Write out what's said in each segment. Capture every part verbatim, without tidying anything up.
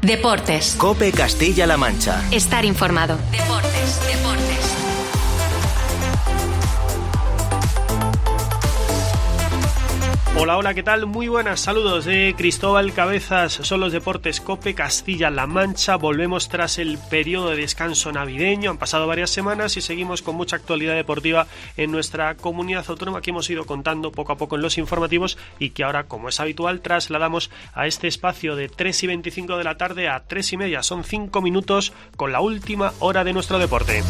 Deportes. COPE Castilla-La Mancha. Estar informado. Deportes, deportes. Hola, hola, ¿qué tal? Muy buenas, saludos de Cristóbal Cabezas, son los Deportes COPE Castilla-La Mancha. Volvemos tras el periodo de descanso navideño, han pasado varias semanas y seguimos con mucha actualidad deportiva en nuestra comunidad autónoma que hemos ido contando poco a poco en los informativos y que ahora, como es habitual, trasladamos a este espacio de tres y veinticinco de la tarde a tres y media. Son cinco minutos con la última hora de nuestro deporte.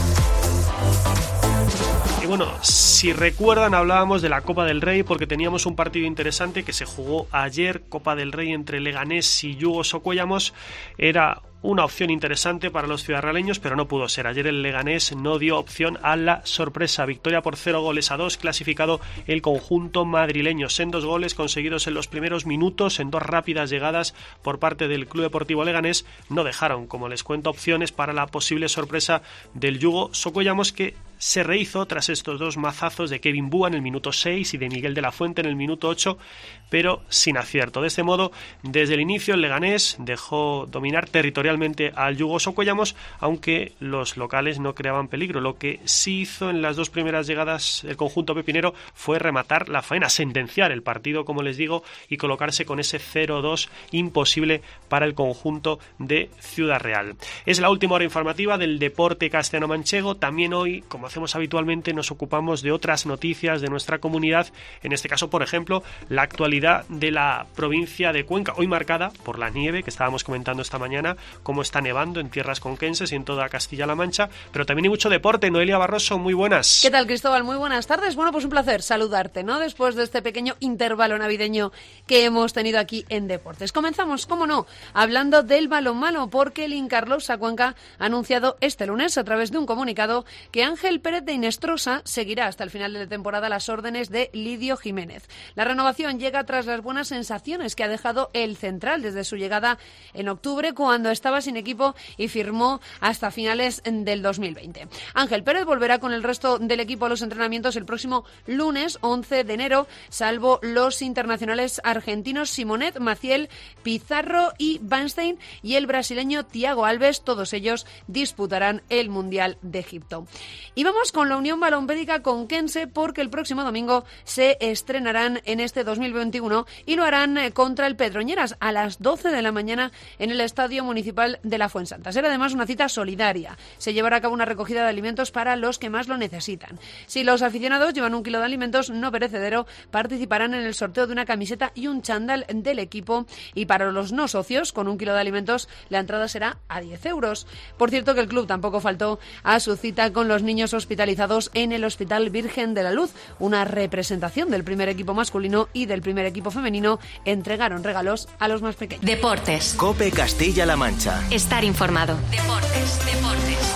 Y bueno, si recuerdan, hablábamos de la Copa del Rey porque teníamos un partido interesante que se jugó ayer, Copa del Rey entre Leganés y Yugo Socuellamos. Era una opción interesante para los ciudadraleños, pero no pudo ser. Ayer el Leganés no dio opción a la sorpresa. Victoria por cero goles a dos, clasificado el conjunto madrileño. Sendos goles conseguidos en los primeros minutos, en dos rápidas llegadas por parte del Club Deportivo Leganés, no dejaron, como les cuento, opciones para la posible sorpresa del Yugo Socuellamos, que se rehizo tras estos dos mazazos de Kevin Búa en el minuto seis y de Miguel de la Fuente en el minuto ocho, pero sin acierto. De este modo, desde el inicio el Leganés dejó dominar territorialmente al Yugo Socuellamos, aunque los locales no creaban peligro. Lo que sí hizo en las dos primeras llegadas el conjunto pepinero fue rematar la faena, sentenciar el partido, como les digo, y colocarse con ese cero dos imposible para el conjunto de Ciudad Real. Es la última hora informativa del deporte castellano-manchego. También hoy, como hacemos habitualmente, nos ocupamos de otras noticias de nuestra comunidad, en este caso, por ejemplo, la actualidad de la provincia de Cuenca, hoy marcada por la nieve que estábamos comentando esta mañana, cómo está nevando en tierras conquenses y en toda Castilla-La Mancha, pero también hay mucho deporte. Noelia Barroso, muy buenas. ¿Qué tal, Cristóbal? Muy buenas tardes. Bueno, pues un placer saludarte, ¿no? Después de este pequeño intervalo navideño que hemos tenido aquí en Deportes. Comenzamos, cómo no, hablando del balonmano, porque el Incarlosa Cuenca ha anunciado este lunes a través de un comunicado que Ángel Pérez de Inestrosa seguirá hasta el final de la temporada a las órdenes de Lidio Jiménez. La renovación llega tras las buenas sensaciones que ha dejado el central desde su llegada en octubre, cuando estaba sin equipo y firmó hasta finales del dos mil veinte. Ángel Pérez volverá con el resto del equipo a los entrenamientos el próximo lunes once de enero, salvo los internacionales argentinos Simonet, Maciel, Pizarro y Weinstein, y el brasileño Thiago Alves. Todos ellos disputarán el Mundial de Egipto. Y vamos con la Unión Balompédica Conquense, porque el próximo domingo se estrenarán en este dos mil veintiuno y lo harán contra el Pedroñeras a las doce de la mañana en el Estadio Municipal de la Fuensanta. Será además una cita solidaria. Se llevará a cabo una recogida de alimentos para los que más lo necesitan. Si los aficionados llevan un kilo de alimentos no perecedero, participarán en el sorteo de una camiseta y un chándal del equipo, y para los no socios, con un kilo de alimentos, la entrada será a diez euros. Por cierto, que el club tampoco faltó a su cita con los niños hospitalizados en el Hospital Virgen de la Luz. Una representación del primer equipo masculino y del primer equipo femenino entregaron regalos a los más pequeños. Deportes. COPE Castilla-La Mancha. Estar informado. Deportes, deportes.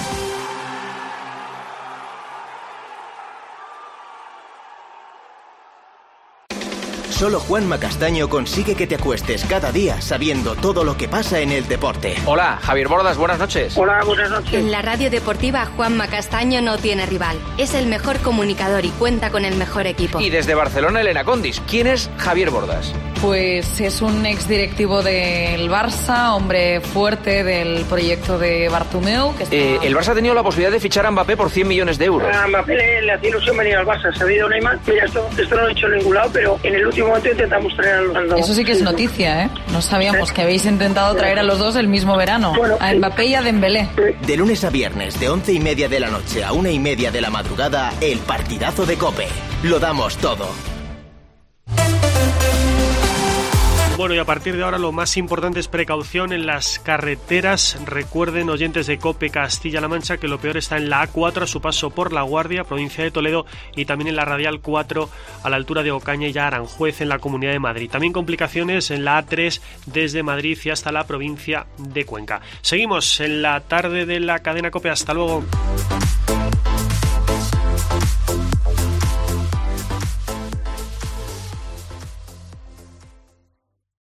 Solo Juanma Castaño consigue que te acuestes cada día sabiendo todo lo que pasa en el deporte. Hola, Javier Bordas, buenas noches. Hola, buenas noches. En la radio deportiva, Juanma Castaño no tiene rival. Es el mejor comunicador y cuenta con el mejor equipo. Y desde Barcelona, Elena Condis. ¿Quién es Javier Bordas? Pues es un exdirectivo del Barça, hombre fuerte del proyecto de Bartomeu. Que está... eh, el Barça ha tenido la posibilidad de fichar a Mbappé por cien millones de euros. A Mbappé le, le hacía ilusión venir al Barça. Se ha habido Neymar. Mira, esto, esto no lo he hecho en ningún lado, pero en el último momento intentamos traer a los dos. Eso sí que es noticia, ¿eh? No sabíamos que habéis intentado traer a los dos el mismo verano. Bueno, a Mbappé y a Dembélé. De lunes a viernes, de once y media de la noche a una y media de la madrugada, el partidazo de COPE. Lo damos todo. Bueno, y a partir de ahora lo más importante es precaución en las carreteras. Recuerden, oyentes de COPE Castilla-La Mancha, que lo peor está en la A cuatro a su paso por La Guardia, provincia de Toledo, y también en la Radial cuatro a la altura de Ocaña y ya Aranjuez en la Comunidad de Madrid. También complicaciones en la A tres desde Madrid y hasta la provincia de Cuenca. Seguimos en la tarde de la cadena COPE. Hasta luego.